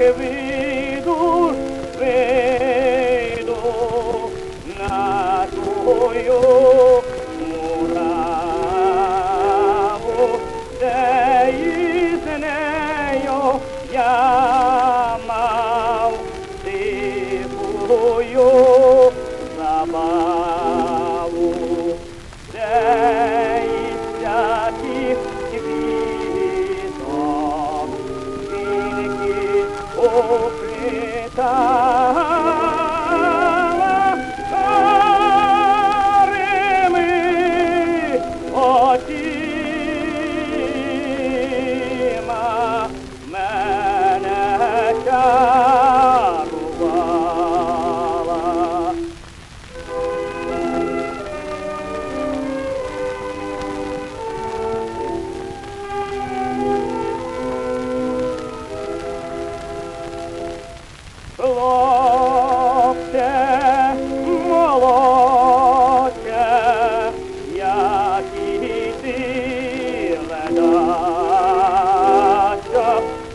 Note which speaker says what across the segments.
Speaker 1: вийду на твою мураву, де із нею я мав тихую забаву, де із всяких квіток тільки оплітала карими очима, мене чарувала. Хлопче молодче, як і ти ледачо,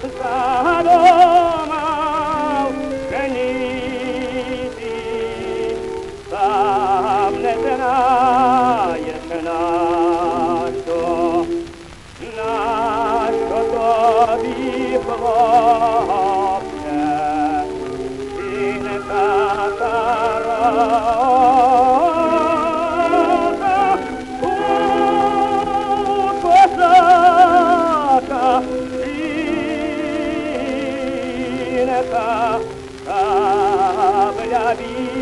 Speaker 1: задумав женити, сам не знаєш нащо тобі, хлопче, козака, жінка, кабля